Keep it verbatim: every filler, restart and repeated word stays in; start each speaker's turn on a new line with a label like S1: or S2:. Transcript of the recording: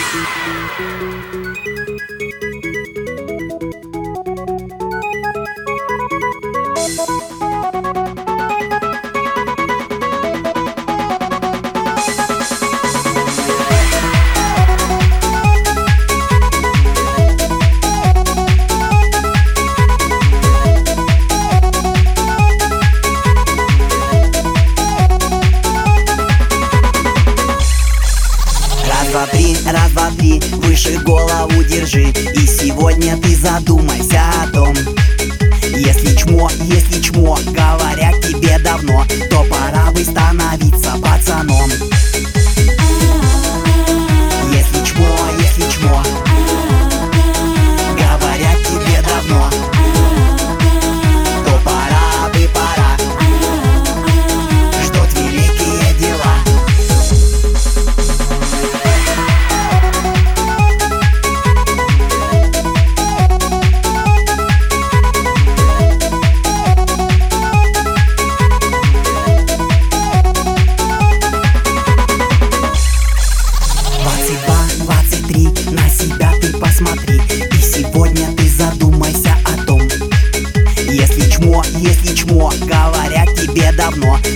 S1: Раз, два, три, раз, два, три, выше голову держи. И сегодня ты задумайся о том: если чмо, если чмо говорят тебе давно, то пора бы становиться пацаном. Если чмо, если чмо говорят тебе давно, то пора бы, пора, ждут великие дела. двадцать три, на себя ты посмотри. И сегодня ты задумайся о том: если чмо, если чмо говорят тебе давно,